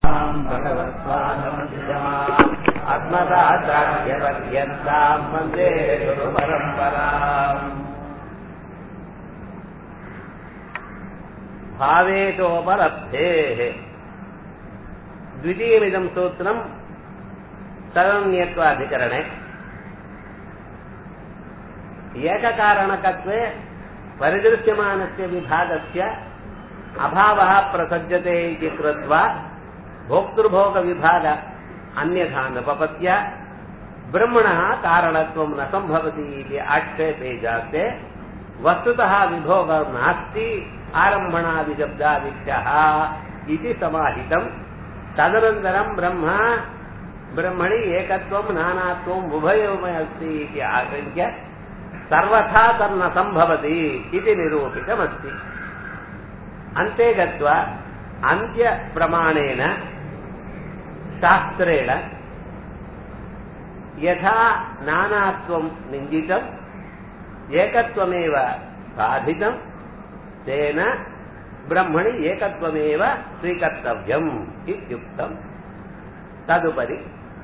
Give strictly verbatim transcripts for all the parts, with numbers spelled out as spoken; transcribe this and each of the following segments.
आत्मदाचार्यपर्यन्तां वन्दे गुरुपरम्पराम्। भावेतोपलब्धेः द्वितीयमिदं सूत्रं तदन्यत्वाधिकरणे एककारणकत्वे परिदृश्यमानस्य विभागस्य अभावः प्रसज्यते इति कृत्वा भोक्तृभोगविभाग अन्यथा नोपपत्य ब्रह्मणः कारणत्वं न सम्भवति इति आक्षेपे जाते वस्तुतः विभोगः नास्ति आरम्भणादिशब्दादिभ्यः इति समाहितम्। तदनन्तरं ब्रह्म ब्रह्मणि एकत्वं नानात्वम् उभयोर्मय अस्ति इति आशङ्क्य सर्वथा तन्न सम्भवति इति निरूपितमस्ति। अन्ते गत्वा अन्त्यप्रमाणेन शास्त्रेण यथा नानात्वं निन्दितम् एकत्वमेव साधितम् तेन ब्रह्मणि एकत्वमेव स्वीकर्तव्यम् इत्युक्तम्। तदुपरि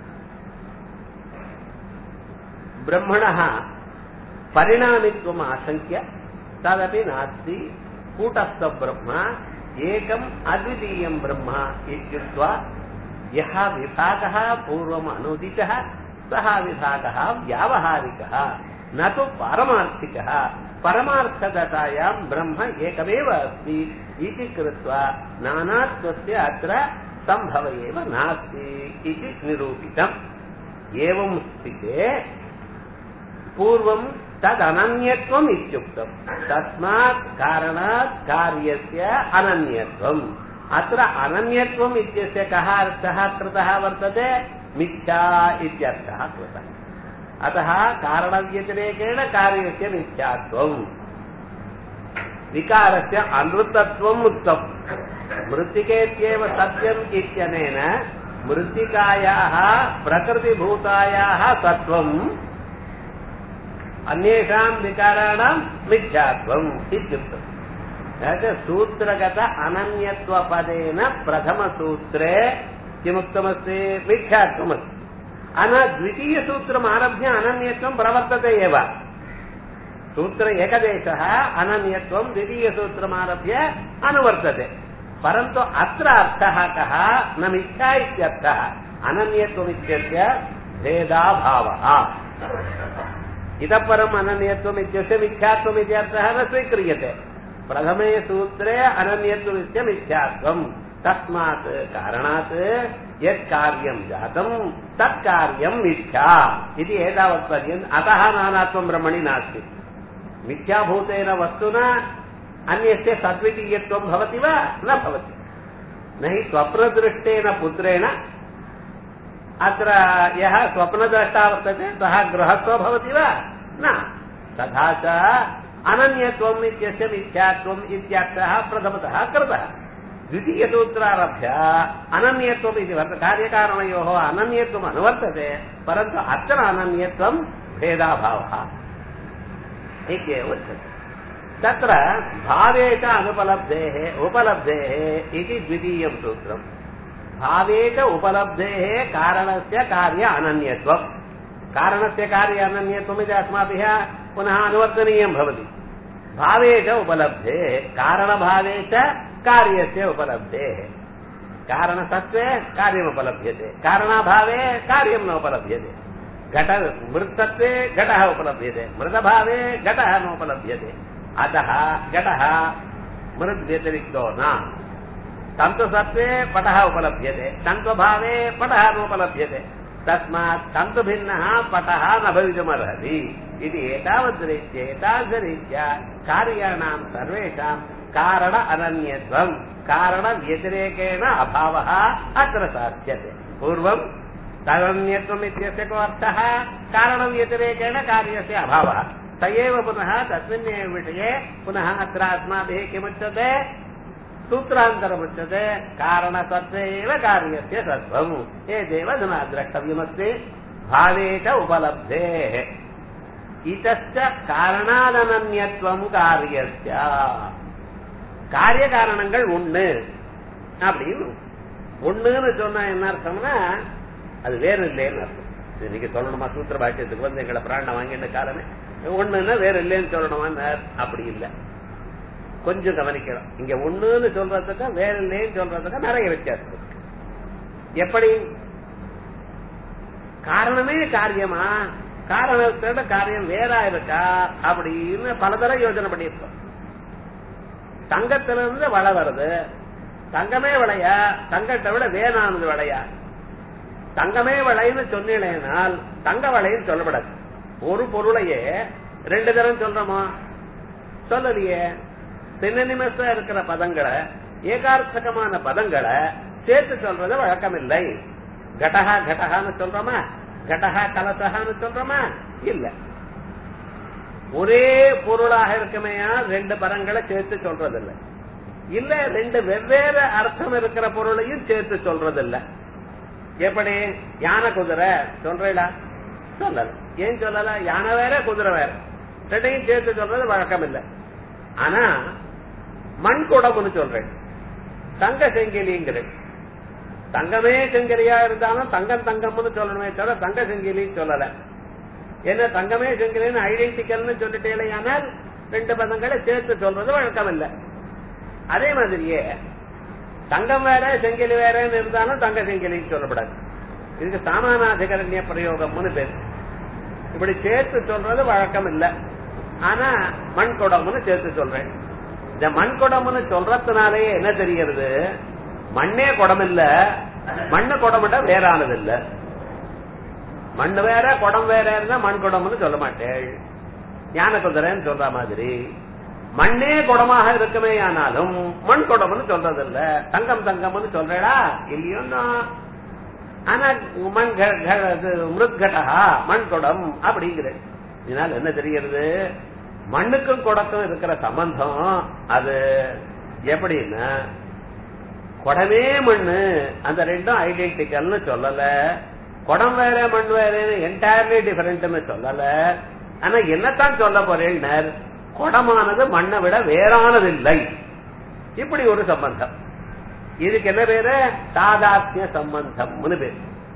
ब्रह्मणः परिणामित्वम् आशङ्क्य तदपि नास्ति, कूटस्थ ब्रह्म एकम् अद्वितीयं ब्रह्म इत्युक्त्वा यः विभागः पूर्वम् अनुदितः सः विभागः व्यावहारिकः न तु पारमार्थिकः। परमार्थदशायां ब्रह्म एकमेव अस्ति इति कृत्वा नानात्वस्य अत्र सम्भव एव नास्ति इति निरूपितम्। एवं स्थिते पूर्वं तदनन्यत्वम् इत्युक्तम्। तस्मात् कारणात् कार्यस्य अनन्यत्वम्। अत्र अनन्यत्वम् इत्यस्य कः अर्थः कृतः वर्तते? मिथ्या इत्यर्थः कृतः। अतः कारणव्यतिरेकेण कार्यस्य मिथ्यात्वम्। विकारस्य अनृतत्वम् उक्तम्। मृत्तिकेत्येव सत्यम् इत्यनेन मृत्तिकायाः प्रकृतिभूतायाः सत्त्वम् अन्येषां विकाराणां मिथ्यात्वम् इत्युक्तम्। सूत्रगत अनन्यत्वपदेन प्रथमसूत्रे किमुक्तमस्ति? मिथ्यात्वमस्ति। अन द्वितीयसूत्रम् आरभ्य अनन्यत्वं प्रवर्तते एव। सूत्र एकदेशः अनन्यत्वं द्वितीयसूत्रमारभ्य अनुवर्तते। परन्तु अत्र अर्थः कः? न मिथ्या इत्यर्थः। अनन्यत्वमित्यस्य भेदाभावः। इतः परम् अनन्यत्वम् इत्यस्य मिथ्यात्वम् इति अर्थः न स्वीक्रियते। प्रथमे सूत्रे अनन्यत्वस्य मिथ्यात्वम्। तस्मात् कारणात् यत् कार्यं जातं तत् कार्यं मिथ्या इति एतावत्पर्यन्तम्। अतः नानात्वं ब्रह्मणि नास्ति। मिथ्याभूतेन वस्तुना अन्यस्य सद्वितीयत्वं भवति वा? न भवति। न हि स्वप्नदृष्टेन पुत्रेण अत्र यः स्वप्नद्रष्टा वर्तते सः गृहस्थो भवति वा? न। तथा च अनन्यत्वम् इत्यस्य मिथ्यात्वम् इत्यर्थः प्रथमतः कृतः। द्वितीयसूत्रारभ्य अनन्यत्वम् इति वर्तते। कार्यकारणयोः अनन्यत्वम् अनुवर्तते, परन्तु अत्र अनन्यत्वं भेदाभावः इत्येव उच्यते। तत्र भावे च अनुपलब्धेः उपलब्धेः इति द्वितीयं सूत्रम्। भावे च उपलब्धेः कारणस्य कार्य अनन्यत्वम्। कारणस्य कार्य अनन्यत्वमिति अस्माभिः पुनः अनुवर्तनीयं भवति। भावे च उपलब्धेः कारणभावे च कार्यस्य उपलब्धेः। कारणसत्त्वे कार्यमुपलभ्यते, कारणाभावे कार्यं न उपलभ्यते। घट मृत्सत्त्वे घटः उपलभ्यते, मृतभावे घटः नोपलभ्यते। अतः घटः मृद्व्यतिरिक्तो न। तन्तुसत्त्वे पटः उपलभ्यते, तन्त्वभावे पटः नोपलभ्यते। तस्मात् तन्तुभिन्नः पटः न भवितुमर्हति इति एतावद्रीत्या एतादृशरीत्या कार्याणां सर्वेषां कारण अनन्यत्वं कारणव्यतिरेकेण अभावः अत्र साध्यते। पूर्वं तदन्यत्वम् इत्यस्य को अर्थः? कारणव्यतिरेकेण कार्यस्य अभावः। स एव पुनः तस्मिन्नेव विषये पुनः अत्र अस्माभिः किमुच्यते? सूत्रान्तरमुच्यते कारणसत्त्वे एव कार्यस्य सत्त्वम्। एतेव अधुना द्रष्टव्यमस्ति। भावे च उपलब्धेः इतश्च कारणादनन्यत्वम् कार्यस्य. காரிய காரணங்கள் ஒண்ணு அப்படின்னு ஒண்ணுன்னு சொன்னா என்ன அர்த்தம்னா அது வேற இல்லைன்னு அர்த்தம். நீங்க சொல்லணுமா சூத்திர பாக்கியத்துக்கு வந்து எங்களை பிராணம் வாங்கின காலமே ஒண்ணுன்னா வேற இல்லைன்னு சொல்லணுமா? அப்படி இல்லை. கொஞ்சம் கவனிக்கிறோம். இங்க ஒண்ணுன்னு சொல்றதுக்கு வேற இல்லைன்னு சொல்றதுக்கு நிறைய வித்தியாசம் இருக்கு. எப்படி? காரணமே காரியமா, காரணத்தோட காரியம் வேறா இருக்கா அப்படின்னு பலதரம் யோசனை பண்ணியிருக்கோம். தங்கத்திலிருந்து வளை வருது, தங்கமே விளையா, தங்கத்தை விட வேணானது விளையா? தங்கமே விளைன்னு சொன்னால் தங்க விளைன்னு சொல்லப்படாது. ஒரு பொருளையே ரெண்டு தரம் சொல்றோமா? சொல்லலையே. சின்னனிமஸா இருக்கிற பதங்களை, ஏகார்த்தகமான பதங்களை சேர்த்து சொல்றது வழக்கம் இல்லை. கடகா கடகான்னு சொல்றோமா? கடகா கலசகான்னு சொல்றோமா? இல்ல. ஒரே பொருளாக இருக்குமையா ரெண்டு பதங்களை சேர்த்து சொல்றதில்லை. இல்ல ரெண்டு வெவ்வேறு அர்த்தம் இருக்கிற பொருளையும் சேர்த்து சொல்றதில்லை. எப்படி? யானை குதிரை சொல்றா? சொல்லல. ஏன் சொல்லல? யானை வேற குதிரை வேற, ரெண்டையும் சேர்த்து சொல்றது வழக்கம் இல்லை. ஆனா மண் குடம்னு சொல்றேன், தங்க செங்கிலிங்கிறேன். தங்கமே செங்கிலியா இருந்தாலும் தங்கம் தங்கம்னு சொல்லணுமே தவிர தங்க செங்கிலின்னு சொல்லல. என்ன தங்கமே செங்கிலின்னு ஐடென்டிக்கல்னு சொல்லிட்டே, ஆனால் ரெண்டு பதங்களை சேர்த்து சொல்றது வழக்கம் இல்லை. அதே மாதிரியே தங்கம் வேற செங்கிலி வேறன்னு இருந்தாலும் தங்க செங்கிலின்னு சொல்லப்படாது. இதுக்கு சாமானாதிகரண்ய பிரயோகம்னு பேரு. இப்படி சேர்த்து சொல்றது வழக்கம் இல்லை. ஆனா மண் குடம்னு சேர்த்து சொல்றேன். இந்த மண் குடம்னு சொல்றதுனாலே என்ன தெரிகிறது? மண்ணே குடம் இல்ல, மண்ணு குடம்ட்டா வேறானது இல்ல. மண்ணு வேற குடம் வேற இருந்தா மண் குடம்னு சொல்ல மாட்டேன். ஞான குதிரைன்னு சொல்ற மாதிரி மண்ணே குடமாக இருக்குமே, ஆனாலும் மண் குடம்னு சொல்றது இல்ல. தங்கம் தங்கம்னு சொல்றா இல்லையோ? ஆனா மண் மிருத்கடா மண் குடம் அப்படிங்கிற. இதனால என்ன தெரிகிறது? மண்ணுக்கும் குடக்கும் இருக்கிற சம்பந்தம் அது எப்படின்னா, குடமே மண்ணு அந்த ரெண்டும் ஐடென்டிக்கல்னு சொல்லல, குடம் வேற மண் வேற என்டையர்லி டிஃபரெண்ட்னு சொல்லல. ஆனா என்னத்தான் சொல்ல போறேன், குடமானது மண்ணை விட வேறானதில்லை. இப்படி ஒரு சம்பந்தம். இதுக்கு என்ன பேரு? தாதாத்மிய சம்பந்தம்னு பேரு.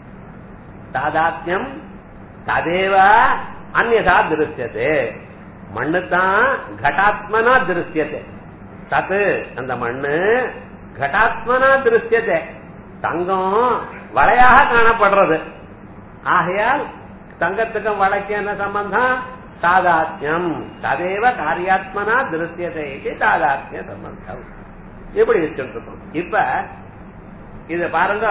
தாதாத்மியம் ததேவ அந்யதா திருஷ்யதே. மண்ணுதான் கடாத்மனா திருஷ்யதே. தத்து அந்த மண்ணு கடாத்மனா திருஷ்யதே. தங்கம் வளையாக காணப்படுறது. ஆகையால் தங்கத்துக்கும் வளைக்கு என்ன சம்பந்தம்? தாதாத்மியம் ததேவ காரியாத்மனா திருஷ்யதே. தாதாத்மிய சம்பந்தம். எப்படி வச்சுருக்கோம். இப்ப இத பாருங்க,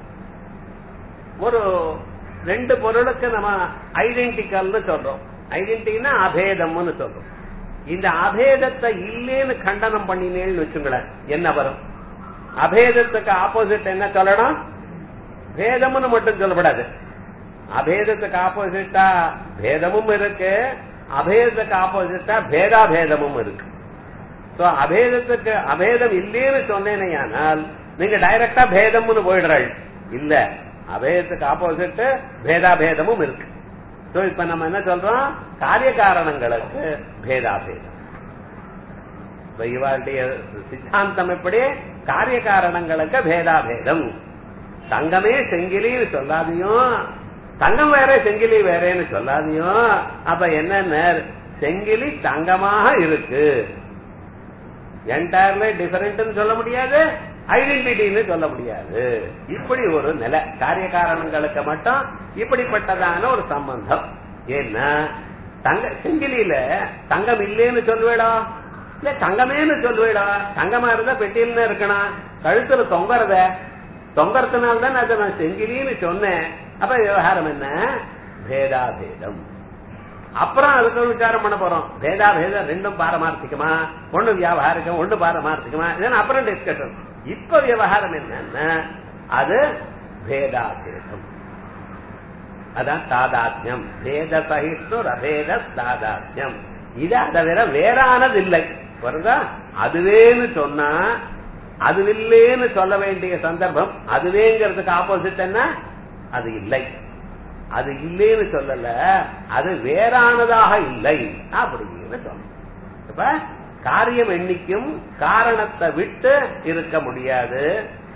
ஒரு ரெண்டு பொருளுக்கு நம்ம ஐடென்டிக்கல்னு சொல்றோம். ஐடென்டிட்டினா அபேதம்னு சொல்றோம். இந்த அபேதத்தை இல்லேன்னு கண்டனம் பண்ணினேன்னு வச்சுங்களேன், என்ன வரும்? அபேதத்துக்கு ஆப்போசிட் என்ன சொல்லணும்? பேதம்னு மட்டும் சொல்லப்படாது. அபேதத்துக்கு ஆப்போசிட்டா பேதமும் இருக்கு, அபேதத்துக்கு ஆப்போசிட்டா பேதாபேதமும் இருக்கு. அபேதத்துக்கு அபேதம் இல்லேன்னு சொன்னேனையானால் நீங்க டைரக்டா பேதம்னு போயிடுறாள். இல்ல, அபேதத்துக்கு ஆப்போசிட் பேதாபேதமும் இருக்கு. இப்ப நம்ம என்ன சொல்றோம்? காரிய காரணங்களுக்கு பேதாபேதம். இவருடைய சித்தாந்தம் எப்படி? காரிய காரணங்களுக்கு பேதாபேதம். தங்கமே செங்கிலின்னு சொல்லாதையும், தங்கம் வேற செங்கிலி வேறேன்னு சொல்லாதையும், அப்ப என்ன? செங்கிலி தங்கமாக இருக்கு, என்டையர்லி டிஃபரெண்ட் சொல்ல முடியாது, ஐடென்டிட்டின்னு சொல்ல முடியாது. இப்படி ஒரு நிலை காரிய காரணங்களுக்கு மட்டும் இப்படிப்பட்டதான ஒரு சம்பந்தம். ஏன்னா தங்க செங்கிலியில தங்கம் இல்லேன்னு சொல்லுவேடா, இல்ல தங்கமேன்னு சொல்லுவேடா. தங்கமா இருந்தா பெட்டியில இருக்கணும், கழுத்துல தொங்கறத தொங்கறதுனால்தான் அதை நான் செங்கிலின்னு சொன்னேன். அப்ப விவகாரம் என்ன? பேதாபேதம். அப்புறம் அதுக்கு ஒரு விசாரம் பண்ண போறோம். பேதாபேதம் ரெண்டும் பாரமார்த்திகமா, ஒண்ணு வியாபாரிகம், ஒண்ணு பாரமார்த்திகமா, இதெல்லாம் அப்புறம் டிஸ்கஷன். இப்ப விவகாரம் என்னன்னா அது பேதாபேதம். அதான் தாதாத்மியம். பேத சகிஷ்ணு அபேத தாதாத்மியம். இது அதை விட வேறானது இல்லை. அதுவேன்னு சொன்னா அதுவில்லேன்னு சொல்ல வேண்டிய சந்தர்ப்பம். அதுவேங்கிறதுக்கு ஆப்போசிட் என்ன? அது இல்லை. அது இல்லேன்னு சொல்லல, அது வேறானதாக இல்லை அப்படின்னு சொல்ல. இப்ப காரியம் எண்ணிக்கும் காரணத்தை விட்டு இருக்க முடியாது.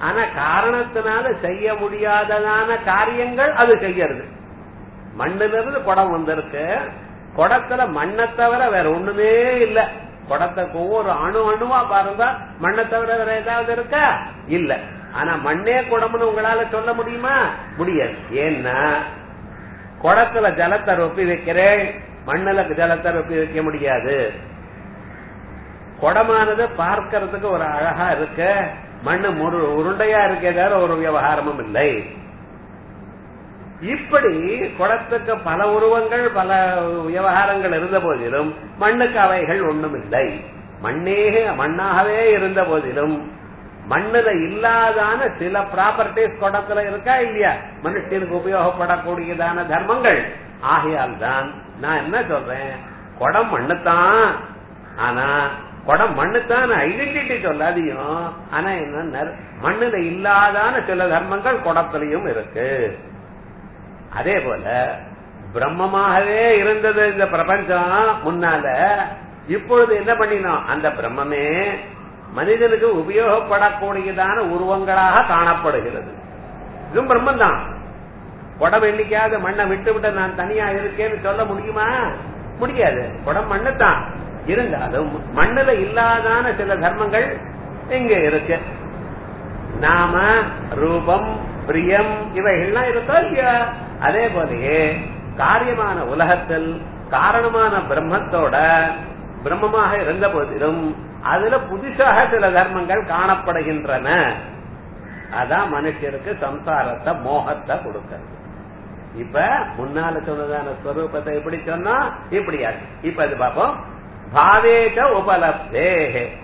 ஆனா காரணத்தினால செய்ய முடியாததான காரியங்கள் அது செய்யறது. மண்ணுல இருந்து குடம் வந்திருக்கு, குடத்துல மண்ணை தவிர வேற ஒண்ணுமே இல்ல. குடத்துக்கு ஒவ்வொரு அணு அணுவா பாருங்க, மண்ணை தவிர வேற ஏதாவது இருக்கா? இல்ல. ஆனா மண்ணே குடம்னு உங்களால சொல்ல முடியுமா? முடியாது. ஏன்னா குடத்துல ஜலத்தை ரொப்பி வைக்கிறேன், மண்ணுல ஜலத்தை ரொப்பி வைக்க முடியாது. குடமானது பார்க்கறதுக்கு ஒரு அழகா இருக்கு, மண்ணு உருண்டையா இருக்கே தவிர ஒரு விவகாரமும் இல்லை. இப்படி குடத்துக்கு பல உருவங்கள் பல விவகாரங்கள் இருந்த போதிலும் மண்ணுக்கு அவைகள் ஒண்ணும் இல்லை. மண்ணே மண்ணாகவே இருந்த போதிலும் மண்ணுல இல்லாதான சில ப்ராப்பர்டிஸ் குடத்துல இருக்கா இல்லையா? மனுஷனுக்கு உபயோகப்படக்கூடியதான தர்மங்கள். ஆகையால் தான் நான் என்ன சொல்றேன், குடம் மண்ணுத்தான், ஆனா குடம் மண்ணுத்தான் ஐடென்டிட்டி சொல்லாதையும், ஆனா என்ன மண்ணுல இல்லாதான சில தர்மங்கள் குடத்திலையும் இருக்கு. அதே போல பிரம்மமாகவே இருந்தது இந்த பிரபஞ்சம் முன்னால. இப்பொழுது என்ன பண்ணினோம், அந்த பிரம்மமே மனிதனுக்கு உபயோகப்படக்கூடியதான உருவங்களாக காணப்படுகிறது. இதுவும் பிரம்மன் தான். குடம் எண்ணிக்காத மண்ணை விட்டு விட்டு நான் தனியா இருக்கேன்னு சொல்ல முடியுமா? முடியாது. குடம் மண்ணு தான். இருந்தாலும் மண்ணுல இல்லாதான சில தர்மங்கள் இங்க இருக்கு. நாம, ரூபம், பிரியம் இவைகள்லாம் இருக்கோ இல்லையா? அதே போலயே காரியமான உலகத்தில் காரணமான பிரம்மத்தோட பிரம்மமாக இருந்த போதிலும் அதுல புதுசாக சில தர்மங்கள் காணப்படுகின்றன. அதான் மனுஷருக்கு சம்சாரத்தை மோகத்தை கொடுக்கிறது. இப்ப முன்னால சொன்னதான ஸ்வரூபத்தை எப்படி சொன்னா இப்படியா? இப்ப அது பாப்போம். பாவேக உபலப்தே,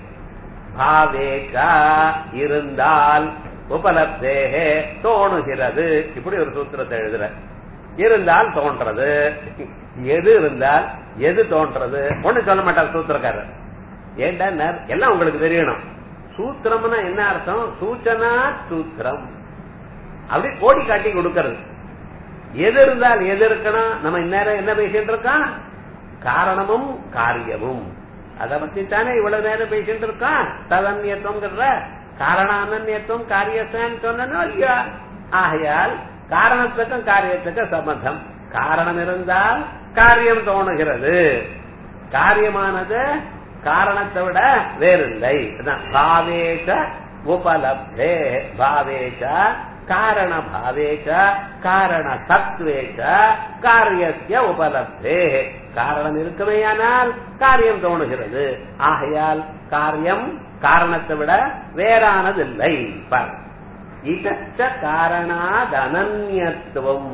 பாவேக இருந்தால், உபலப்தே தோணுகிறது. இப்படி ஒரு சூத்திரத்தை எழுதுற. இருந்தால் தோன்றது. எது இருந்தால் எது தோன்றது ஒண்ணு சொல்ல மாட்டார் சூத்திரக்காரர். ஏண்டா எல்லாம் உங்களுக்கு தெரியணும். சூத்திரம்னா என்ன அர்த்தம்? சூச்சனா சூத்திரம். அப்படி கோடி காட்டி கொடுக்கிறது. எது இருந்தால் எது இருக்கணும். நம்ம இந்நேரம் என்ன பேசிட்டு இருக்கோம்? காரணமும் காரியமும். அதை பத்தி தானே இவ்வளவு நேரம் பேசிட்டு இருக்கோம். ததன்யத்துவம் காரண அனன்யத்துவம் காரியத்தான் சொன்னோ இல்லையா? ஆகையால் காரணத்துக்கும் காரியத்துக்கும் சம்பந்தம். காரணம் இருந்தால் காரியம் தோணுகிறது. காரியமானது காரணத்தை விட வேறில்லை. பாவேக உபலப்தே, பாவேக காரண பாவேக காரண சத்வேக காரியஸ்ய உபலப்தே. காரணம் இருக்குமேயானால் காரியம் தோணுகிறது. ஆகையால் காரியம் காரணத்தை விட வேறானதில்லை. இதச்ச காரணாத் அனன்யத்துவம்.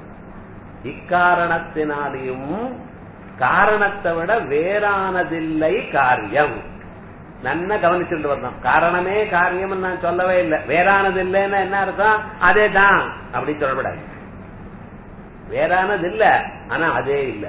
இக்காரணத்தினாலையும் காரணத்தை விட வேறானதில்லை காரியம். நன்னா கவனிச்சுட்டு வரணும். காரணமே காரியம் நான் சொல்லவே இல்லை. வேறானது இல்லைன்னா என்ன அர்த்தம்? அதே தான் அப்படி சொல்லப்படாது. வேறானது இல்ல, ஆனா அதே இல்ல.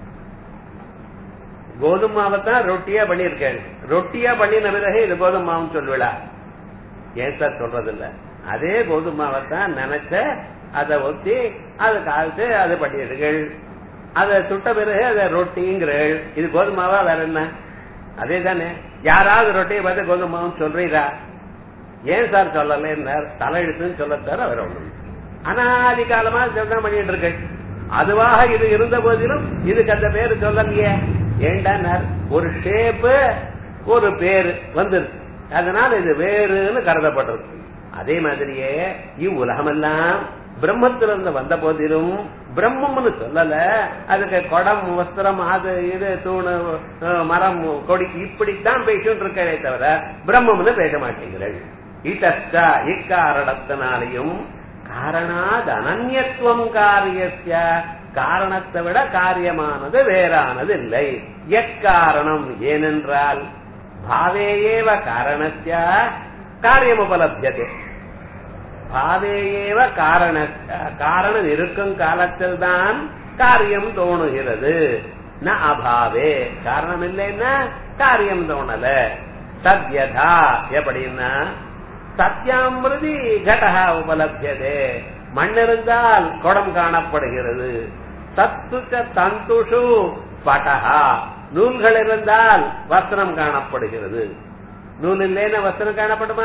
கோதுமை மாவைத்தான் ரொட்டியா பண்ணிருக்கேன். ரொட்டியா பண்ணின பிறகு இது கோதுமை மாவுன்னு சொல்லுவிடா? ஏன் சார் சொல்றது இல்ல? அதே கோதுமை மாவைத்தான் நினைச்ச, அதை ஒத்தி அதை காய்ச்சி அதை பண்ணிடுங்கள். அதை சுட்ட பிறகு அதை ரொட்டிங்கிறள். இது கோதுமாவா வேற என்ன? அதே தானே. யாராவது ரொட்டியை பார்த்து கோதுமாவும் சொல்றீரா? ஏன் சார் சொல்லல? தலையெழுத்துன்னு சொல்ல தவிர வேற ஒண்ணு. அனாதி காலமா சொல்ல பண்ணிட்டு இருக்கு. அதுவாக இது இருந்த போதிலும் இதுக்கு அந்த பேரு சொல்லலையே. ஏண்டா ஒரு ஷேப்பு ஒரு பேரு வந்துருக்கு, அதனால இது வேறுன்னு கருதப்பட்டிருக்கு. அதே மாதிரியே இவ்வுலகமெல்லாம் பிரம்மத்திலிருந்து வந்த போதிலும் பிரம்மம்னு சொல்லல. அதுக்கு குடம், வஸ்திரம், அது இது, தூணு, மரம், கொடி இப்படித்தான் பேசிட்டு இருக்கே தவிர பிரம்மம்னு பேச மாட்டேங்கிறேன். இதற்கா இக்காரணத்தினாலையும் காரணாத் அனன்யத்துவம் காரியஸ்ய, காரணத்தை விட காரியமானது வேறானது இல்லை. எக்காரணம் ஏனென்றால் பாவேயேவ காரணஸ்ய காரியம் உபலப்யதே. பாவேயேவ காரண, காரணம் இருக்கும் காலத்தில் தான் காரியம் தோணுகிறது. ந அபாவே, காரணம் இல்லைன்னா காரியம் தோணல. சத்யதா எப்படின்னா சத்யாமிருதி கடஹா உபலப்யதே. மண் இருந்தால் குடம் காணப்படுகிறது. சத்துச்ச தந்துஷு படஹா, நூல்கள் இருந்தால் வஸ்திரம் காணப்படுகிறது. நூல் இல்லைன்னா வஸ்திரம் காணப்படுமா?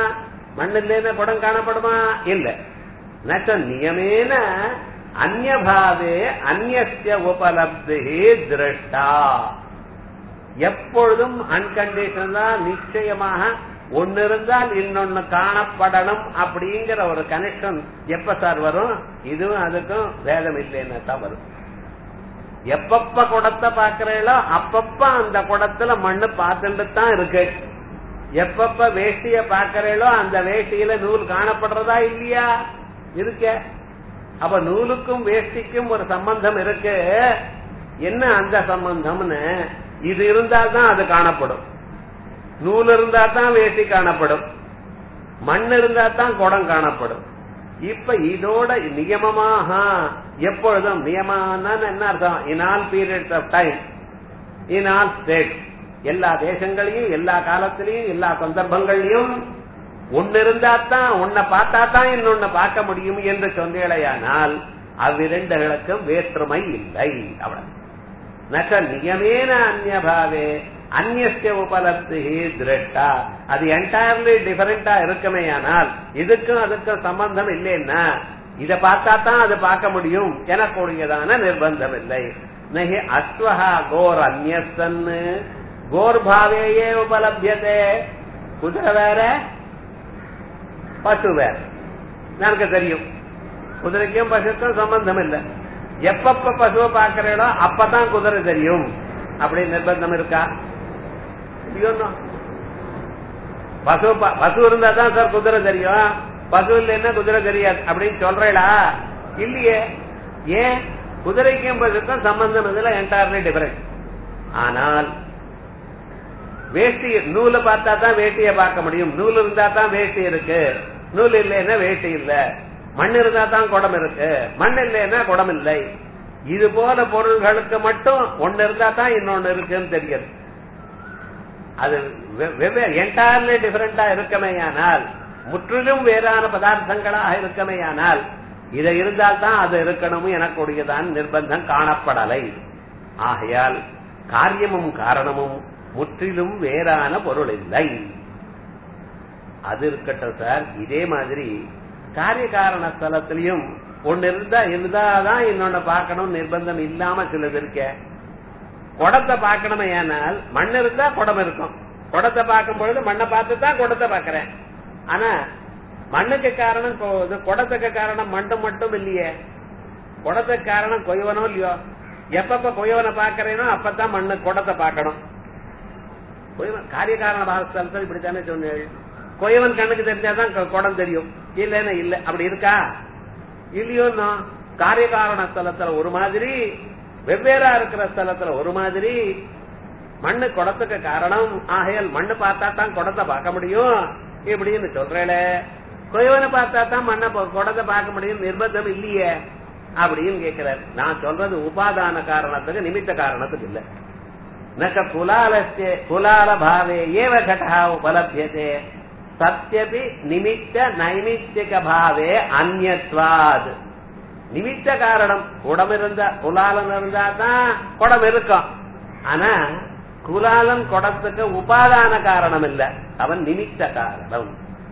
மண் இல்லைன்னா குடம் காணப்படுமா? இல்ல. நச்ச நியமேன அந்யபாவே அந்நிய உபலப்தி திருஷ்டா. எப்பொழுதும் அன்கண்டிஷனா நிச்சயமாக ஒன்னு இருந்தால் இன்னொன்னு காணப்படணும் அப்படிங்கிற ஒரு கனெக்ஷன் எப்ப சார் வரும்? இதுவும் அதுக்கும் வேதம் இல்லைன்னா தான் வரும். எப்பப்ப குடத்தை பாக்குறீங்களோ அப்பப்ப அந்த குடத்துல மண்ணு பார்த்துட்டு தான் இருக்கு. எப்பப்ப வேஷ்டிய பாக்குறீங்களோ அந்த வேஷ்டியில நூல் காணப்படுறதா இல்லையா? இருக்க. அப்ப நூலுக்கும் வேஷ்டிக்கும் ஒரு சம்பந்தம் இருக்கு. என்ன அந்த சம்பந்தம்னு? இது இருந்தால்தான் அது காணப்படும். நூல் இருந்தா தான் வேஷ்டி காணப்படும். மண் இருந்தா தான் குடம் காணப்படும். இப்ப இதோட நியமமாக எப்பொழுதும் நியமான என்ன அர்த்தம்? In all periods of time, in all state, எல்லா தேசங்களையும் எல்லா காலத்திலையும் எல்லா சந்தர்ப்பங்களையும் ஒன்னு இருந்தா தான் ஒன்ன பார்த்தா தான் இன்னொன்னு பார்க்க முடியும் என்று சொன்னேடையானால் அவ்விரண்டுகளுக்கும் வேற்றுமை இல்லை. அவ்வளவு. நக நியமேன அந்நியபாவே அந்நிய உபலப்தி திருஷ்டா. அது என்டையர்லி டிஃபரெண்டா இருக்குமே. ஆனால் இதுக்கும் அதுக்கும் சம்பந்தம் இல்லைன்னா இத பார்த்தா தான் அது பார்க்க முடியும் எனக்கூடியதான நிர்பந்தம் இல்லை. நகி அஸ்வஹா கோர் அந்நியசன் கோர் பாவேயே உபலபியதே. குதிரை வேற பசு வேற. எனக்கு தெரியும் குதிரைக்கும் பசுக்கும் சம்பந்தம் இல்லை. எப்பப்ப பசுவை பாக்கிறீங்களோ அப்பதான் குதிரை தெரியும் அப்படி நிர்பந்தம் இருக்கா? பசு பசு இருந்தா தான் சார் குதிரை தெரியும், பசு இல்லைன்னா குதிரை தெரியாது அப்படின்னு சொல்றீங்களா? இல்லையே. ஏன்? குதிரைக்கும் பசுக்கும் சம்பந்தம் இதுல என்டையர்லி டிஃபரெண்ட். ஆனால் வேஷ்டி நூலை பார்த்தா தான் வேஷ்டியை பார்க்க முடியும். நூல் இருந்தா தான் வேஷ்டி இருக்கு, நூல் இல்லைன்னா வேஷ்டி இல்ல. மண் இருந்தா தான் குடம் இருக்கு, மண் இல்லைன்னா குடம் இல்லை. இது போல பொருள்களுக்கு மட்டும் ஒன்னு இருந்தா தான் இன்னொன்னு இருக்குன்னு தெரியாது. அது வெவ்வேறு என்டையர்லி டிஃபரெண்டா இருக்கமேயானால், முற்றிலும் வேறான பதார்த்தங்களாக இருக்கமேயானால் இதை இருந்தால் தான் அது இருக்கணும் எனக்கூடியதான் நிர்பந்தம் காணப்படலை. ஆகையால் காரியமும் காரணமும் முற்றிலும் வேறான பொருள் இல்லை. அது இருக்கட்டும் சார். இதே மாதிரி காரிய காரண ஸ்தலத்திலையும் ஒன்னு இருந்தா இருந்தாதான் இன்னொன்னு பார்க்கணும் நிர்பந்தம் இல்லாம சிலது இருக்க. குடத்தை பார்க்கணுமே. ஏனால் மண் இருந்தா குடம் இருக்கும். குடத்தை பார்க்கும் பொழுது மண்ணை பார்த்து தான் குடத்தை பார்க்கிறேன். ஆனா மண்ணுக்கு காரணம் குடத்துக்கு காரணம் மண்ணு மட்டும் இல்லையே. குடத்துக்கு காரணம் கொய்வனோ இல்லையோ. எப்பப்ப கொய்வனை பாக்கிறேனோ அப்பதான் மண்ணு குடத்தை பார்க்கணும். காரிய காரண பாகஸ்தலத்தில் இப்படித்தானே சொன்னேன். கொய்வன் கண்ணுக்கு தெரிஞ்சாதான் குடம் தெரியும், இல்லன்னா இல்ல. அப்படி இருக்கா? இல்லையோன்னா காரிய காரண ஸ்தலத்துல ஒரு மாதிரி, வெவ்வேறா இருக்கிற ஸ்தலத்துல ஒரு மாதிரி. மண்ணு குடத்துக்கு காரணம். ஆகையால் மண்ணு பார்த்தா தான் குடத்தை பார்க்க முடியும் இப்படின்னு சொல்றேன். கொய்வனை பார்த்தா தான் மண்ணை குடத்தை பார்க்க முடியும் நிர்பந்தம் இல்லையே அப்படின்னு கேட்கிறார். நான் சொல்றது உபாதான காரணத்துக்கு நிமித்த காரணத்துக்கு இல்ல. நக குலாலஸ்ய குலால பாவே ஏவ கடஹ உபலப்யதே சத்யபி நிமித்த நைமித்திக பாவே அந்யத்வாத். நிமித்த காரணம் குடம் இருந்தா குலாலன் இருந்தா தான் குடம் இருக்கும். ஆனா குலாலன் குடத்துக்கு உபாதான காரணம் இல்ல, அவன் நிமித்த காரணம்.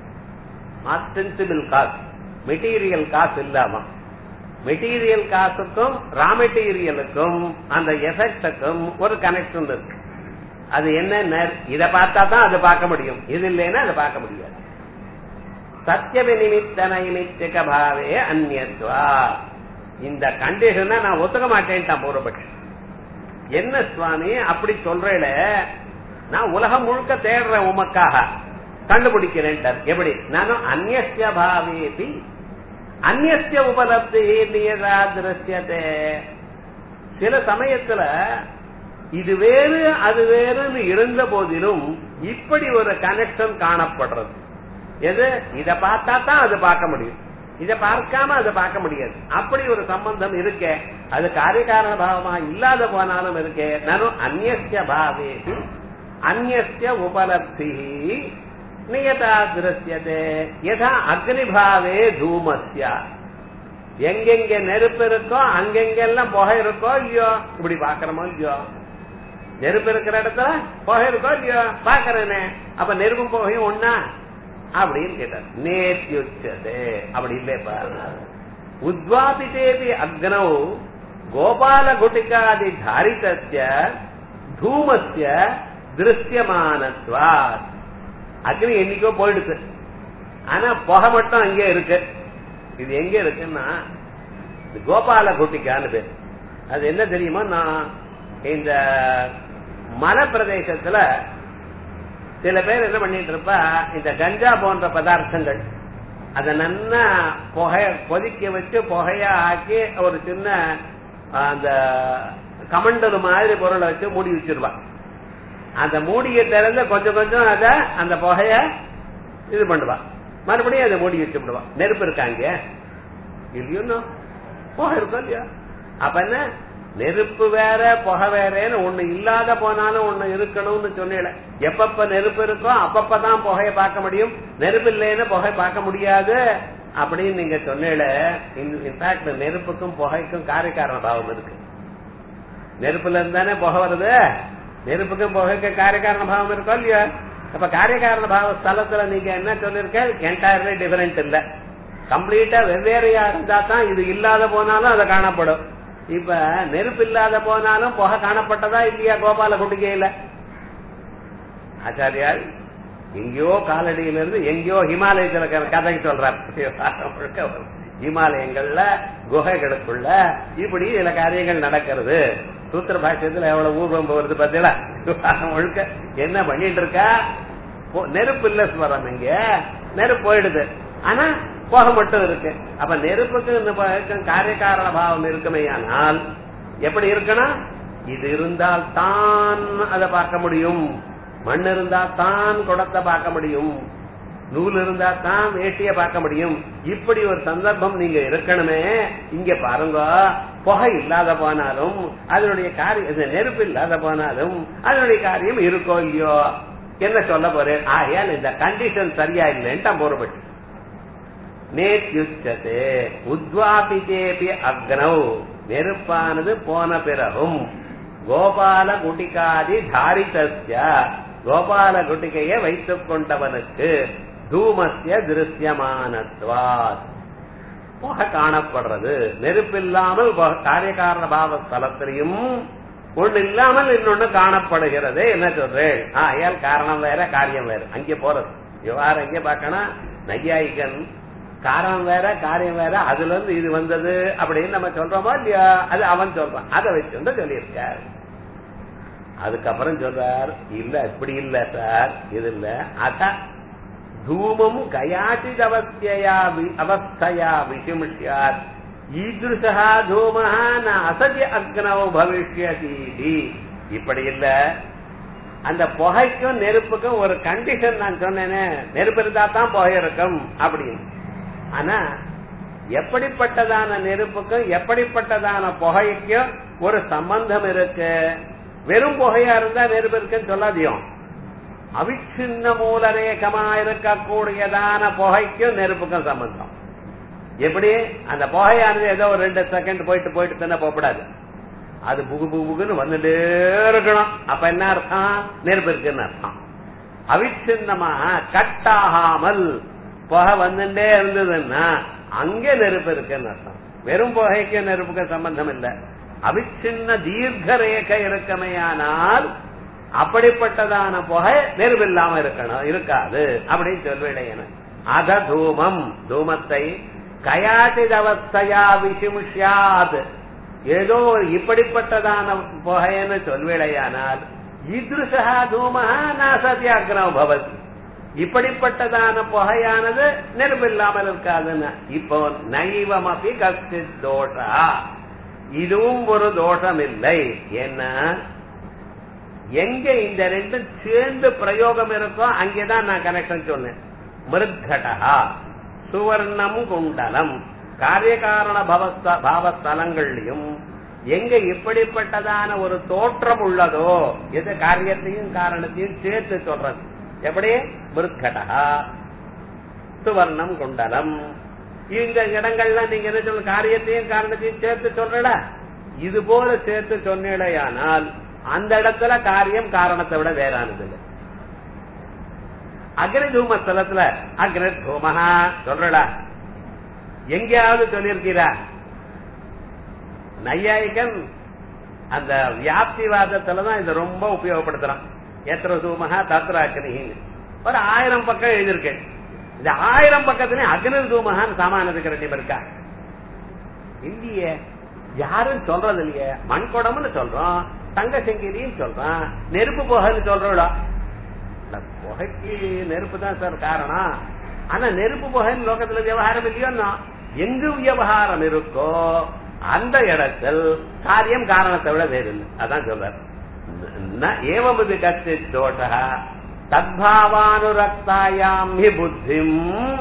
ஆஸ்டென்சிபிள் காசு, மெட்டீரியல் காசு இல்லாம. மெட்டீரியல் காசுக்கும் ரா மெட்டீரியலுக்கும் அந்த எஃபெக்டுக்கும் ஒரு கனெக்ஷன் இருக்கு. அது என்ன? இதை பார்த்தா தான் அதை பார்க்க முடியும், இது இல்லைன்னா அதை பார்க்க முடியாது. சத்தியவி நிமித்த நைமித்திக பாவே அந்நியத்வா. இந்த கண்டிஷனை நான் ஒத்துக்க மாட்டேன்ட்டான் பூர்வபட்சம். என்ன சுவாமி அப்படி சொல்றேல? நான் உலகம் முழுக்க தேடுறேன், உமக்காக கண்டுபிடிக்கிறேன். எப்படி? நானும் அந்நிய பாவேபி அந்நிய உபலப்தி திருஷ்யதே. சில சமயத்துல இது வேறு அது வேறுன்னு இருந்த போதிலும் இப்படி ஒரு கனெக்ஷன் காணப்படுறது. எது? இத பார்த்தா தான் அது பார்க்க முடியும், இத பார்க்காம அதை பார்க்க முடியாது. அப்படி ஒரு சம்பந்தம் இருக்கே. அது காரியகாரண பாவமா இல்லாத போனாலும் இருக்கே. நானும் அந்நிய பாவேபி அந்நிய உபலப்தி நியதா திருஷ்யதே யதா அக்னிபாவே தூமஸ்யா. எங்கெங்க நெருப்பு இருக்கோ அங்கெங்கெல்லாம் புகை இருக்கோ இல்லையோ, இப்படி பாக்கிறோமோ இல்லையோ. நெருப்பு இருக்கிற இடத்துல புகை இருக்கோ இல்லையோ பாக்கிறேனே. அப்ப நெருப்பும் புகையும் ஒன்னா? அப்படின்னு கேட்டார். நேத்யுச்சதே அப்படி இல்லைப்பா. உத்வாபிதேபி அக்னௌ கோபால குட்டிகாதி தாரிதஸ்ய தூமஸ்ய திருஷ்யமானத்வாத். அக்னி என்னைக்கோ போயிடுச்சு, ஆனா புகை மட்டும் அங்கே இருக்கு. இது எங்க இருக்குன்னா கோபால குட்டிக்கான்னு பேர். அது என்ன தெரியுமா, நான் இந்த மலை பிரதேசத்துல சில பேர் என்ன பண்ணிட்டு இருப்பா, இந்த கஞ்சா போன்ற பதார்த்தங்கள் அத நல்லா புகைய கொதிக்க வச்சு புகையா ஆக்கி ஒரு சின்ன அந்த கமண்டல் மாதிரி பொருளை வச்சு மூடி வச்சிருவா. அந்த மூடியை திறந்து கொஞ்சம் கொஞ்சம் அத அந்த புகைய இது பண்ணுவா, மறுபடியும் அதை மூடி வச்சு விடுவா. நெருப்பு இருக்காங்க இல்லையோ, புகை இருக்கும் இல்லையா? அப்ப என்ன, நெருப்பு வேற புகை வேறன்னு ஒண்ணு இல்லாத போனாலும் ஒண்ணு இருக்கணும்னு சொன்னேன். எப்பப்ப நெருப்பு இருக்கோ அப்பப்பதான் புகையை பார்க்க முடியும், நெருப்பு இல்லைன்னு புகை பார்க்க முடியாது அப்படின்னு நீங்க சொன்னேல. இன்ஃபேக்ட் நெருப்புக்கும் புகைக்கும் காரியகாரண பாவம் இருக்கு. நெருப்புல இருந்தானே புகை வருது, நெருப்புக்கும் புகைக்கு காரியகாரண பாவம் இருக்கோ இல்லையா? அப்ப காரியகாரண பாவ ஸ்தலத்துல நீங்க என்ன சொல்லிருக்க, என்டையர்லி டிஃபரெண்ட் இல்ல, கம்ப்ளீட்டா வெவ்வேறையா இருந்தா தான் இது இல்லாத போனாலும் அதை காணப்படும். இப்ப நெருப்பு இல்லாத போனாலும் புகை காணப்பட்டதா இல்லையா கோபால குட்டிகையில? ஆச்சாரியால் எங்கேயோ காலடியிலிருந்து எங்கேயோ ஹிமாலயத்துல கதை சொல்றார். ஹிமாலயங்கள்ல குகைகளுக்குள்ள இப்படி சில காரியங்கள் நடக்கிறது. சூத்திர பாஷ்யத்துல எவ்வளவு ஊர்வம் போறது பார்த்தீங்களா? முழுக்க என்ன பண்ணிட்டு இருக்கா, நெருப்பு இல்ல ஸ்வரம், இங்க நெருப்பு போயிடுது, ஆனா புகை மட்டும் இருக்கு. அப்ப நெருப்புக்கு இந்த காரியகாரண பாவம் இருக்குமே, ஆனால் எப்படி இருக்கணும், இது இருந்தால் தான் அதை பார்க்க முடியும், மண் இருந்தா தான் குடத்தை பார்க்க முடியும், நூல் இருந்தா தான் வேட்டிய பார்க்க முடியும். இப்படி ஒரு சந்தர்ப்பம் நீங்க இருக்கணுமே. இங்க பாருங்க, புகை இல்லாத போனாலும் அதனுடைய காரியம், நெருப்பு இல்லாத போனாலும் அதனுடைய காரியம் இருக்கோ இல்லையோ, என்ன சொல்ல போறேன். ஆகையால் இந்த கண்டிஷன் சரியா இல்லைன்னு போறப்பட்டு நேத்யுச்சதே உத்வாபிதேபி அக்னௌ, நெருப்பானது போன பிறகும் கோபால குட்டிகாதி தாரிதஸ்ய, கோபால குட்டிகையை வைத்துக் கொண்டவனுக்கு தூமஸ்ய திருஷ்யமானத்வாத், புகை காணப்படுறது. நெருப்பில்லாமல் காரியகாரண பாவ ஸ்தலத்திலையும் ஒண்ணு இல்லாமல் இன்னொன்னு காணப்படுகிறது. என்ன சொல்றேன், ஆயால் காரணம் வேற காரியம் வேற. அங்கே போறது விவகாரம் எங்கே பார்க்கணும், நையாயிகன் காரணம் வேற காரியம் வேற, அதுல இருந்து இது வந்தது அப்படின்னு நம்ம சொல்றோமா இல்லையா, அது அவன் சொல்றான், அதை வச்சு சொல்லியிருக்கார். அதுக்கப்புறம் சொல்றார், இல்ல இப்படி இல்ல சார், இது இல்ல, அத தூமம் கயாச்சித் அவஸ்தையா அவஸ்தையா விசிமுஷ்யாத் ஈதுஷா தூமஹா ந அசத்ய அக்னௌ பவிஷ்யதி. இப்படி இல்ல, அந்த புகைக்கும் நெருப்புக்கும் ஒரு கண்டிஷன் நான் சொன்னேனே, நெருப்பு இருந்தா தான் புகை இருக்கும் அப்படின்னு. ஆனா எப்படிப்பட்டதான நெருப்புக்கும் எப்படிப்பட்டதான புகைக்கும் ஒரு சம்பந்தம் இருக்கு. வெறும் புகையா இருந்தா நெருப்பு இருக்குன்னு சொல்லாதியும், அவிச்சின்ன மூலரேகமா இருக்கக்கூடியதான புகைக்கும் நெருப்புக்கும் சம்பந்தம். எப்படி அந்த புகையானது ஏதோ ஒரு ரெண்டு செகண்ட் போயிட்டு போயிட்டு தானே போகக்கூடாது, அது புகு புகுன்னு வந்துட்டே இருக்கணும். அப்ப என்ன அர்த்தம், நெருப்பு இருக்குன்னு அர்த்தம். அவிச்சின்னமா கட்டாகாமல் புகை வந்துட்டே இருந்ததுன்னா அங்கே நெருப்பு இருக்குன்னு அர்த்தம். வெறும் புகைக்கு நெருப்புக்கு சம்பந்தம் இல்லை, அவிச்சின்ன தீர்க்க ரேகை இருக்கமையானால் அப்படிப்பட்டதான புகை நெருப்பு இல்லாம இருக்கணும், இருக்காது அப்படின்னு சொல்வேன். அத தூமம், தூமத்தை கயாச்சித் அவஸ்தையா விசிமுஷ்யாத், ஏதோ இப்படிப்பட்டதான புகைன்னு சொல்வேடையானால் ஈதுஷா தூமஹா ந சத்யாக்னௌ பவதி, இப்படிப்பட்டதான புகையானது நெருப்பு இல்லாமல் இருக்காதுன்னு. இப்போ நைவமபி கஷ்டித் தோஷா, இதுவும் ஒரு தோஷம் இல்லை. என்ன, எங்க இந்த ரெண்டும் சேர்ந்து பிரயோகம் இருக்கோ அங்கேதான் நான் கனெக்ஷன் சொன்னேன். மிருத்கடா சுவர்ணம் குண்டலம் காரியகாரண பாவஸ்தலங்கள்லயும் எங்க இப்படிப்பட்டதான ஒரு தோற்றம் உள்ளதோ, எது காரியத்தையும் காரணத்தையும் சேர்த்து சொல்றது. எப்படி, மிருத்கடா சுவர்ணம் குண்டலம், இந்த இடங்கள்ல நீங்க என்ன சொல்ல, காரியத்தையும் காரணத்தையும் சேர்த்து சொல்றல, இது போல சேர்த்து சொன்னேடையானால் அந்த இடத்துல காரியம் காரணத்தை விட வேறானது இல்லை. அக்னி தூம ஸ்தலத்துல அக்னி தூமஹா சொல்றடா, எங்கேயாவது சொல்லியிருக்கிறா? நையாயிகன் அந்த வியாப்திவாதத்துலதான் இதை ரொம்ப உபயோகப்படுத்துறான். எத்திர தூமஹா தத்ர அக்னின்னு ஒரு ஆயிரம் பக்கம் எழுதியிருக்கேன். இந்த ஆயிரம் பக்கத்துலயும் அக்னி தூமஹான்னு சாமானதுக்கு ரெண்டு இருக்கா இல்லையே, யாரும் சொல்றது இல்லையே. மண்குடம்னு சொல்றோம், தங்க செங்கிரின்னு சொல்றான், நெருப்பு புகைன்னு சொல்றோம். புகைக்கு நெருப்பு தான் சார் காரணம். ஆனா நெருப்பு புகைன்னு லோகத்துல விவகாரம் இல்லையோ. எங்கு விவகாரம் இருக்கோ அந்த இடத்தில் காரியம் காரணத்தை விட வேறு இல்லை. அதான் சொல்றார். ஏவமது கத்தி தோஷ தத்பாவானுரக்தாயாம் ஹி புத்திம்.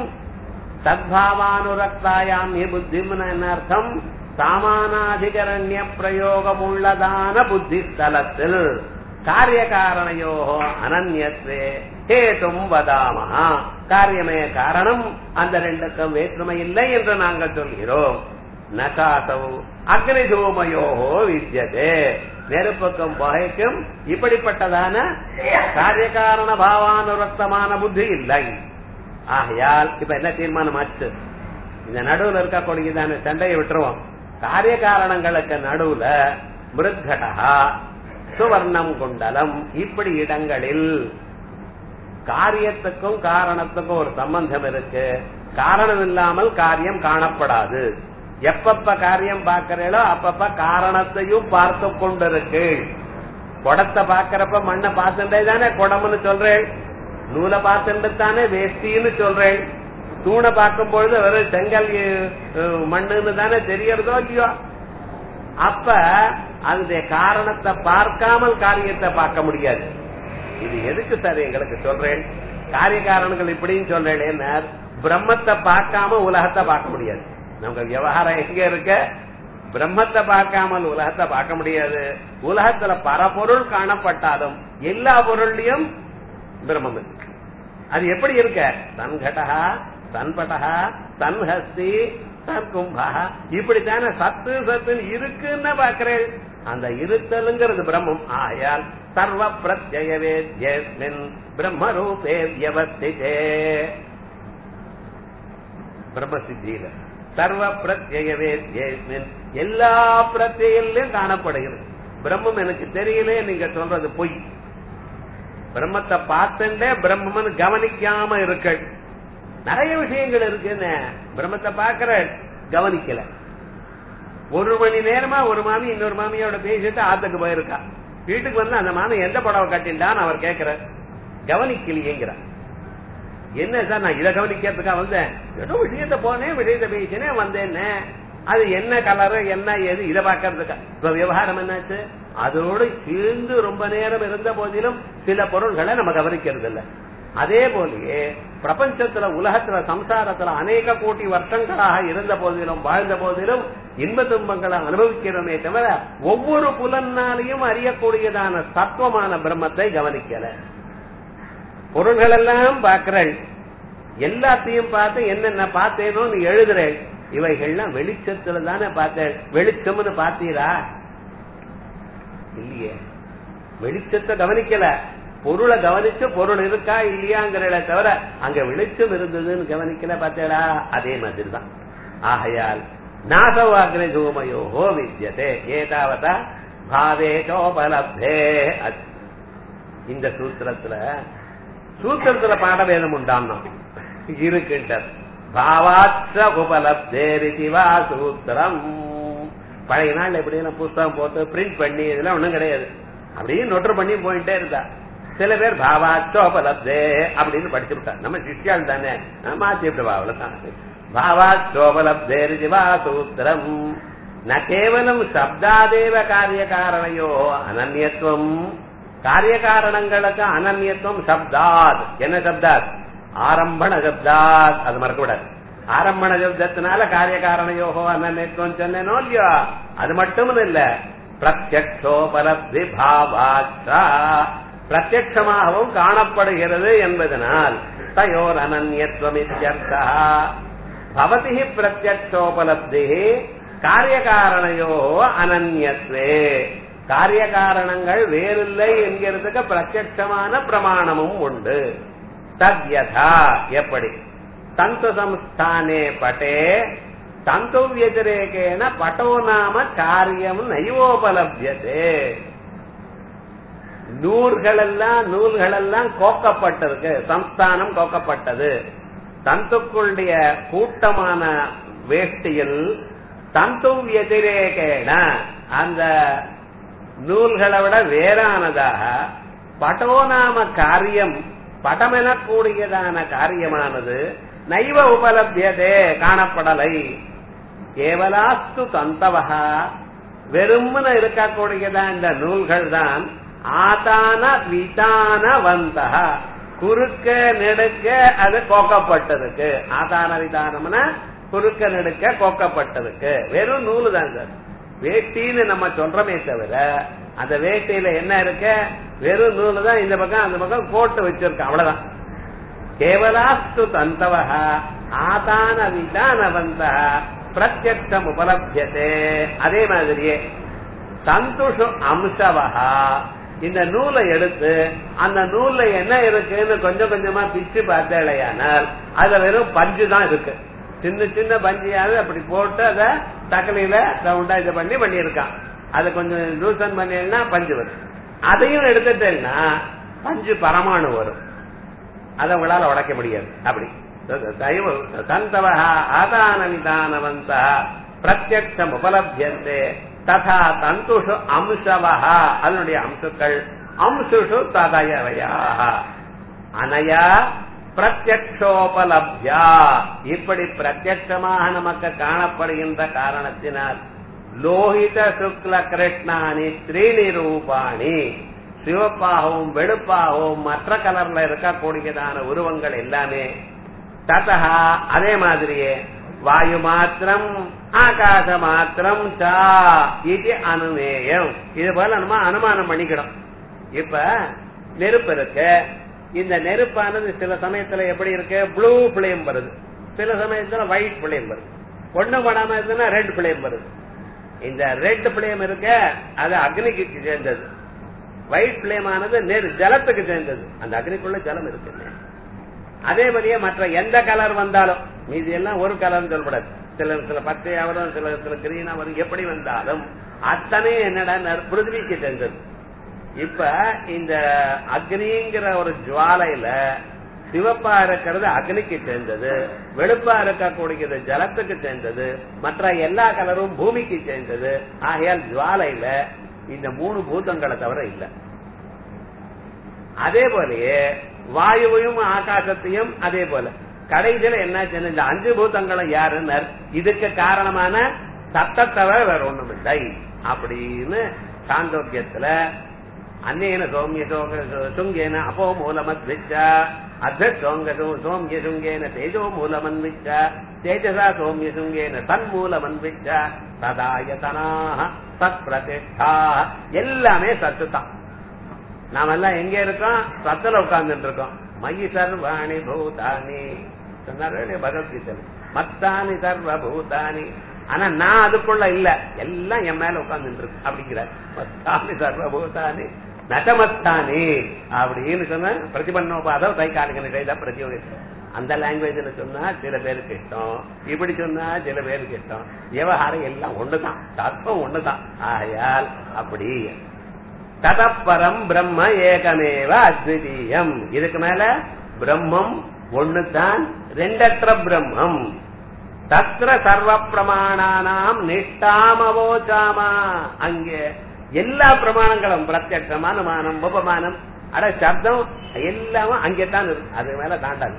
தத்பாவானுரக்தாயாம் ஹி புத்திம் என்ன அர்த்தம்? சாமானாதிகரண்ய பிரயோகம் உள்ளதான புத்தி ஸ்தலத்தில் காரிய காரணையோ அனன்யத்வே ஹேதும் வதாமஹா. காரியமே காரணம், அந்த ரெண்டுக்கும் வேற்றுமை இல்லை என்று நாங்கள் சொல்கிறோம். நகாசவு அக்னி தூமயோ வித்யதே. நெருப்புக்கும் புகைக்கும் இப்படிப்பட்டதான காரிய காரண பாவானுரக்தமான புத்தி இல்லை. ஆகையால் இப்ப என்ன தீர்மானம் ஆச்சு? இந்த நடுவுல இருக்கக்கூடியதான சண்டையை விட்டுருவோம். காரிய காரணங்களுக்கு நடுவுல மிருத்கடா சுவர்ணம் குண்டலம் இப்படி இடங்களில் காரியத்துக்கும் காரணத்துக்கும் ஒரு சம்பந்தம் இருக்கு. காரணம் இல்லாமல் காரியம் காணப்படாது. எப்பப்ப காரியம் பார்க்கிறீங்களோ அப்பப்ப காரணத்தையும் பார்த்து கொண்டிருக்கு. குடத்தை பாக்கிறப்ப மண்ணை பார்த்துட்டே தானே குடம்னு சொல்றேன், நூலை பார்த்துட்டு தானே வேஷ்டின்னு சொல்றேன். தூணை பார்க்கும் பொழுது வெறும் செங்கல் மண்ணுன்னு தானே தெரியறதோ இல்லையோ. அப்ப அதனுடைய காரணத்தை பார்க்காமல் காரியத்தை பார்க்க முடியாது. இது எதுக்கு சார் எங்களுக்கு சொல்றேன்? காரிய காரணங்கள் இப்படின்னு சொல்றேன். பிரம்மத்தை பார்க்காம உலகத்தை பார்க்க முடியாது. நமக்கு விவகாரம் எங்க இருக்க? பிரம்மத்தை பார்க்காமல் உலகத்தை பார்க்க முடியாது. உலகத்துல பரபொருள் காணப்பட்டாலும் எல்லா பொருள்லயும் பிரம்மம் இருக்கு. அது எப்படி இருக்க? தன்கடா தன்படா தன்ஹஸ்தி தன்கும்பா இப்படித்தானே சத்து சத்துன்னு இருக்குன்னு பாக்குறேன். அந்த இருத்தலுங்கிறது பிரம்மம். ஆயால் சர்வ பிரத்யவேத்யஸ்மின் பிரம்ம ரூபே வியவஸ்திதே. பிரம்ம சித்தியில சர்வ பிரத்யவேத்யஸ்மின் எல்லா பிரத்யிலையும் காணப்படுகிறது. பிரம்மம் எனக்கு தெரியலே நீங்க சொல்றது பொய். பிரம்மத்தை பார்த்துட்டே பிரம்மன்னு கவனிக்காம இருக்க நிறைய விஷயங்கள் இருக்குன்னு. பிரம்மத்தை பாக்குற கவனிக்கல. ஒரு மணி நேரமா ஒரு மாமி இன்னொரு மாமியோட பேசிட்டு ஆத்துக்கு போயிருக்கா. வீட்டுக்கு வந்து அந்த மாமி எந்த புடவை கட்டின்டான்னு அவர் கேட்கிற, கவனிக்கலையேங்கிறார். என்ன சார் நான் இதை கவனிக்கிறதுக்கா வந்தேன்? ஏதோ விஷயத்த போனேன், விஷயத்த பேசினேன், வந்தேன்னு. அது என்ன கலரு என்ன ஏது இதை பாக்கிறதுக்கா? இப்ப விவகாரம் என்னாச்சு? அதோடு சேர்ந்து ரொம்ப நேரம் இருந்த போதிலும் சில பொருள்களை நம்ம கவனிக்கிறது இல்லை. அதே போலயே பிரபஞ்சத்துல உலகத்துல சம்சாரத்துல அநேக கோடி வருஷங்களாக இருந்த போதிலும் வாழ்ந்த போதிலும் இன்ப துன்பங்களை அனுபவிக்கிறோமே தவிர ஒவ்வொரு புலனாலையும் அறியக்கூடியதான தத்துவமான பிரம்மத்தை கவனிக்கல. பொருள்கள் எல்லாம் பார்க்கிறேன், எல்லாத்தையும் பார்த்து என்னென்ன பார்த்தேனோ நீ எழுதுறேன். இவைகள்லாம் வெளிச்சத்துல தானே பார்த்தேன். வெளிச்சம்னு பார்த்தீரா? இல்லையே. வெளிச்சத்தை கவனிக்கல, பொருளை கவனிச்சு பொருள் இருக்கா இல்லையாங்கிறத தவிர அங்க வெளிச்சம் இருந்ததுன்னு கவனிக்கல. பார்த்தேடா? அதே மாதிரி தான். ஆகையால் நாசவாக்னி தூமயோஹோ வித்யதே ஏதாவதா பாவேகோபலப்தே. இந்த சூத்திரத்துல சூத்திரத்துல பாடவேதம் உண்டாம் இருக்கின்ற பாவாச்ச உபலப்தேரிவா சூத்திரம். பழைய நாள் எப்படி புஸ்தகம் போட்டு பிரிண்ட் பண்ணி இதெல்லாம் ஒண்ணும் கிடையாது. அப்படியே நொட்டர் பண்ணி போயிட்டே இருந்தா. சில பேர் பாவாச்சோபலப்தே அப்படின்னு படிச்சு விட்டா. நம்ம சிஷ்யால் தானே மாத்தி விட்டு அவ்வளவுதான். பாவாச்சோபலப்தேரிவா சூத்திரம் ந கேவலம் சப்தாதேவ காரிய காரணையோ அனன்யத்துவம். காரிய காரணங்களுக்கு அனன்யத்துவம் சப்தாத். என்ன சப்தாத்? ஆரம்பண சப்தாத். அது மறக்கூடாது. ஆரம்பண சப்தத்தினால காரிய காரணையோகோ அனன்யத்துவம் சொன்னேனோ இல்லையோ, அது மட்டும் இல்ல. பிரத்யக்ஷோபலப்தி பாவாச்சா பிரத்யட்சமாகவும் காணப்படுகிறது என்பதனால் தயோர் அனன்யத்துவம் இத்யர்த்தா. பவதி பிரத்யக்ஷோபலப்தி காரிய காரணையோ அனன்யத்வே. காரிய காரணங்கள் வேறில்லை என்கிறதுக்கு பிரத்யட்சமான பிரமாணமும் உண்டு. தத்யதா எப்படி தந்து சம்ஸ்தானே பட்டே தந்து வியதிரேகேன பட்டோ நாம காரியம் நைவோபலப்யதே. நூல்களெல்லாம் நூல்களெல்லாம் கோக்கப்பட்டிருக்கு, சம்ஸ்தானம் கோக்கப்பட்டது. தந்துக்களுடைய கூட்டமான வேஷ்டியில் தந்து வியதிரேகேன அந்த நூல்களை விட வேறானதாக பட்டோ நாம காரியம் பட்டமெனக்கூடியதான காரியமானது நைவ உபலபியதே காணப்படலை. கேவலாஸ்து தந்தவகா வெறும்னு இருக்கக்கூடியதான் இந்த நூல்கள் தான் ஆதான விதான வந்தக குறுக்க நெடுக்க அது கோக்கப்பட்டதுக்கு. ஆதான விதானம்னா குறுக்க நெடுக்க கோக்கப்பட்டதுக்கு. வெறும் நூலு தான் சார். வேட்டின்னு நம்ம சொல்றமே தவிர அந்த வேட்டியில என்ன இருக்க, வெறும் நூலு தான். இந்த பக்கம் அந்த பக்கம் கோட்டு வச்சிருக்க, அவ்வளவுதான். கேவலாஸ்து தந்தவக ஆதான விதானவந்த பிரத்யக்ஷம் உபலப்யதே. அதே மாதிரியே தந்துஷு அம்சவகா இந்த நூலை எடுத்து அந்த நூல்ல என்ன இருக்குன்னு கொஞ்சம் கொஞ்சமா பிச்சு பார்த்தேலையானால் அதுல வெறும் பஞ்சு தான் இருக்கு. சின்ன சின்ன பஞ்சியாவது அப்படி போட்டு அதை தக்கலையில ரவுண்டா இதை பண்ணி பண்ணியிருக்கான். அதை கொஞ்சம் லூசன் பண்ணினா பஞ்சு வரும். அதையும் எடுத்துட்டேன்னா பஞ்சு பரமாணு வரும். அதை உங்களால உடைக்க முடியாது. அப்படி தந்தவஹா ஆதான விதானவந்த பிரத்யக்ஷம் உபலப்யந்தே ததா தந்துஷு அம்சவஹா அதனுடைய அம்சுக்கள் அம்சுஷு ததயவயா அனயா பிரத்யக்ஷோபலப்யா இப்படி பிரத்யட்சமாக நமக்கு காணப்படுகின்ற காரணத்தினால் லோஹித சுக்ல கிருஷ்ணானி த்ரீணி ரூபாணி சிவப்பாகவும் வெளுப்பாகவும் மற்ற கலர்ல இருக்கக்கூடியதான உருவங்கள் எல்லாமே ததா அதே மாதிரியே வாயு மாத்திரம் ஆகாச மாத்திரம் சா இது அனுமேயம். இது போல நம்ம அனுமானம் பண்ணிக்கணும். இப்ப நெருப்பு இருக்கு. இந்த நெருப்பானது சில சமயத்துல எப்படி இருக்கு, ப்ளூ பிளேம் வருது, சில சமயத்துல ஒயிட் பிளேம் வருது, ஒண்ணு படாம இருக்குன்னா ரெட் பிளேம் வருது. இந்த ரெட் பிளேம் இருக்க அது அக்னிக்கு சேர்ந்தது, ஒயிட் பிளேம் ஆனது நெரு ஜலத்துக்கு சேர்ந்தது. அந்த அக்னிக்குள்ள ஜலம் இருக்கு. அதே மாதிரியே மற்ற எந்த கலர் வந்தாலும் மீதி எல்லாம் ஒரு கலர் சொல்லப்படாது. சில சில பச்சையா வரும், சில சில கிரீனா வரும். எப்படி வந்தாலும் அத்தனை என்னடா பிருத்திவிக்கு சேர்ந்தது. இப்ப இந்த அக்னிங்கிற ஒரு ஜுவாலையில சிவப்பா இருக்கிறது அக்னிக்கு சேர்ந்தது, வெளுப்பா இருக்கக்கூடியது ஜலத்துக்கு சேர்ந்தது, மற்ற எல்லா கலரும் பூமிக்கு சேர்ந்தது. ஆகையால் ஜுவாலையில இந்த மூணு பூதங்களை தவிர இல்ல. அதே போலயே வாயுவையும் ஆகாசத்தையும் அதே போல கடைசியில என்ன இந்த அஞ்சு பூதங்களும் யாருன்னு இதுக்கு காரணமான சத்தத்தவரை வேற ஒண்ணும் இல்லை அப்படின்னு சாந்தோக்கியத்துல அன்னேன சோமிய சுங்கேன அப்போ மூலமத்விச்சா அத்த சோங்க சோமிய சுங்கேன தேஜோ மூலமன்விச்சா தேஜசா சோமிய சுங்கேன தன்மூலமன்விச்சா சதாயதனாக சத் பிரதிஷ்டா எல்லாமே சத்து தான். நாம எல்லாம் எங்க இருக்கோம், சத்துல உட்கார்ந்துட்டு இருக்கோம். மயி சர்வாணி பூதானி சொன்னாரு பகவத்கீதை, மத்தானி சர்வ பூதானி. ஆனா நான் அதுக்குள்ள இல்ல, எல்லாம் என் மேல உட்கார்ந்துட்டு இருக்கு அப்படிங்கிறார். மத்தானி சர்வ பூதானி நட்டமத்தானி அப்படின்னு சொன்ன பிரதிபன்னோபாதம் தைக்காலிக பிரதியோகித்தம். அந்த லாங்குவேஜ்ல சொன்னா சில பேருக்கு இஷ்டம், இப்படி சொன்னா சில பேருக்கு இஷ்டம். விவகாரம் எல்லாம் ஒண்ணுதான், தத்துவம் ஒண்ணுதான். ஆயால் அப்படி ததப்பரம் பிரம்ம ஏகமேவ அத்விதீயம். இதுக்கு மேல பிரம்மம் ஒண்ணுதான், ரெண்டற்ற பிரம்மம். தத்ர சர்வ பிரமாணானாம் நிஷ்டாமவோச்சாமா. அங்கே எல்லா பிரமாணங்களும் பிரத்யக்ஷம் அனுமானம் உபமானம் அட சப்தம் எல்லாமும் அங்கேதான் இருக்கு. அது மேல தாண்டாது.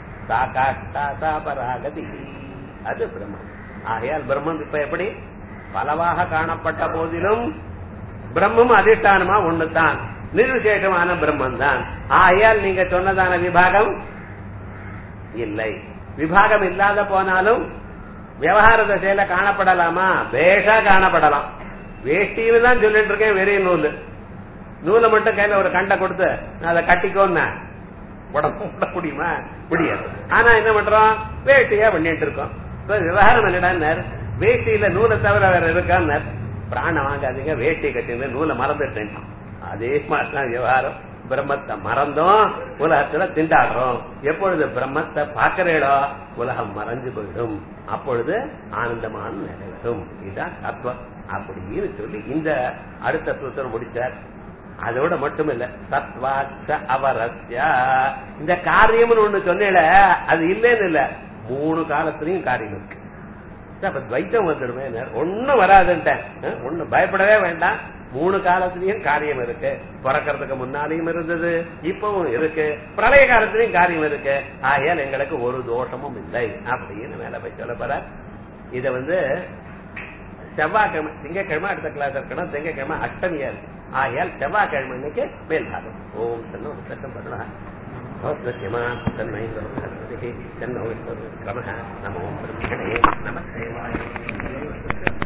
சாகாஷ்டாசாபராகதி அது பிரம்மம். ஆகையால் பிரம்மம் இப்ப எப்படி பலவாக காணப்பட்ட போதிலும் பிரம்மம் அதிஷ்டானமா ஒண்ணுதான், நிர்விசேஷமான பிரம்மன் தான். ஆகையால் நீங்க சொன்னதான விபாகம் இல்லை. விபாகம் இல்லாத போனாலும் விவகார தசையில காணப்படலாமா, பேஷா காணப்படலாம். வேஷ்டின்னு தான் சொல்லிட்டு இருக்கேன், வெறிய நூல் நூலை மட்டும் கையில ஒரு கண்டை கொடுத்து அதை கட்டிக்கோன்னு உடம்பு விட முடியுமா, முடியாது. ஆனா என்ன பண்றோம், வேஷ்டியா பண்ணிட்டு இருக்கோம். விவகாரம் என்னடா, வேஷ்டியில நூலை தவிர வேற இருக்கான்னு பிராணம் வாங்காதீங்க, வேஷ்டி கட்டிங்க நூலை மறந்துட்டேன். அதே மாதிரிதான் விவகாரம். பிரம்மத்தை மறந்தோம் உலகத்துல திண்டாடுறோம். எப்பொழுது பிரம்மத்தை பாக்கிறீடோ உலகம் மறைஞ்சு போயிடும், அப்பொழுது ஆனந்தமான நிறைவேறும். இதுதான் தத்துவம் அப்படின்னு சொல்லி இந்த அடுத்த சூத்திரம் முடிச்சார். அதோட மட்டும் இல்ல, சத்வாச்ச அவரஸ்யா, இந்த காரியம்னு ஒண்ணு சொன்னேல அது இல்லேன்னு இல்ல, மூணு காலத்திலையும் காரியம் இருக்கு. அப்ப துவைத்தம் வந்துடுமே, ஒண்ணும் வராதுன்ட்டேன், ஒண்ணு பயப்படவே வேண்டாம். மூணு காலத்திலயும் காரியம் இருக்கு. பிறக்கிறதுக்கு முன்னாலையும் இருந்தது, இப்பவும் இருக்கு, பிரளய காலத்திலையும் காரியம் இருக்கு. ஆகையால் எங்களுக்கு ஒரு தோஷமும் இல்லை அப்படின்னு மேல போய் சொல்ல போற. இத வந்து செவ்வாய்க்கிழமை, திங்கக்கிழமை அடுத்த கிளாஸ் இருக்கணும், திங்கக்கிழமை அஷ்டமியா இருக்கு. ஆகையால் செவ்வாய்க்கிழமை இன்னைக்கு மேல்பாகம். ஓம் சன்னோ சட்டம் பண்ணலாம் நமோ பிரம்மணே நமஸ்தே.